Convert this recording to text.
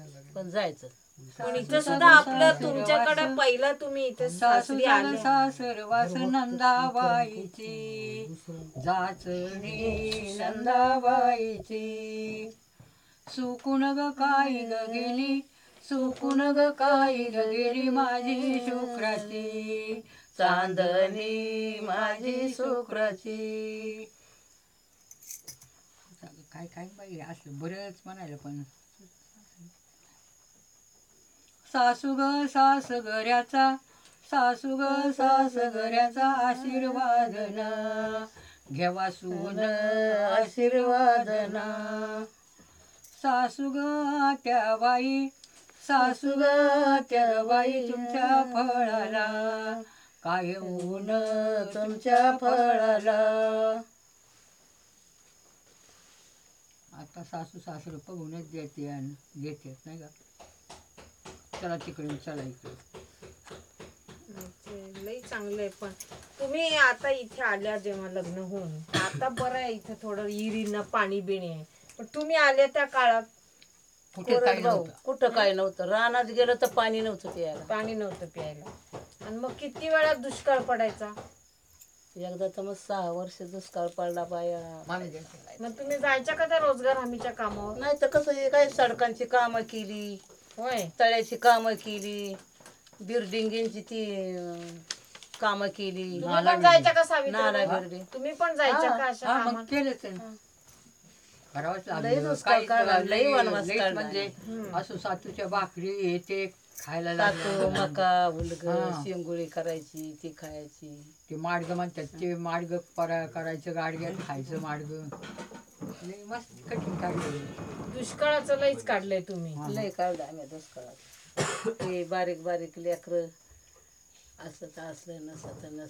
पण जायचं. पण इथं सुद्धा आपलं तुमच्याकडे पहिलं तुम्ही इथे सासरी आले. सासरवास नंदाबाईची जाचणी नंदाबाईची सुकुण ग काय ग गेली सुकुण ग काय ग गेली माझी शुक्राची चांदणी माझी शुक्राची. काय काय बाई असं बरंच म्हणायला पण. सासू ग सास गऱ्याचा सासू ग सास गऱ्याचा आशीर्वादना घ्यावा सून आशीर्वादना. सासू ग त्या बाई सासू ग त्या बाई तुमच्या फळाला काय ऊन तुमच्या फळाला. आता सासू सासरं बघूनच देते आणि घेतात नाही का. चला तिकडे चला इकडे. लई चांगलंय. पण तुम्ही आता इथे आल्या जेव्हा लग्न होऊन आता बरं आहे इथे थोडं विहिरीनं पाणी बिणी आहे. पण तुम्ही आल्या त्या काळात कुठे काही नव्हतं. कुठं काय नव्हतं. रानात गेलं तर पाणी नव्हतं प्यायला. पाणी नव्हतं प्यायला. आणि मग किती वेळा दुष्काळ पडायचा. एकदा तर मग 6 वर्ष दुष्काळ पडला बाया. मग तुम्ही जायच्या का त्या रोजगार हमीच्या कामावर. नाही तर कसं हे काय सडकांची कामं केली होय. तळ्याची कामं केली बिल्डिंगची ती कामं केली. तुम्ही पण जायच्या का नाला सावित्री. बिर्डी. तुम्ही पण जायच्या का अशा हा मग कामात. केलंच करावंच लई लागलं. दुष्काळ काढला, लई वनवास लई काढला. म्हणजे असं सातूच्या भाकरी हे ते खायला तातू लागलं. मका उलग हा. शेंगुळी करायची ती खायची. ते माडग म्हणतात ते माडग करायचं गाडग्यात खायचं माडग. लई मस्त कठीण काढलं. दुष्काळाचं लईच काढलंय तुम्ही. लय काढलं आम्ही दुष्काळात. ते बारीक बारीक लेकरं असं तर असलं नसतं तर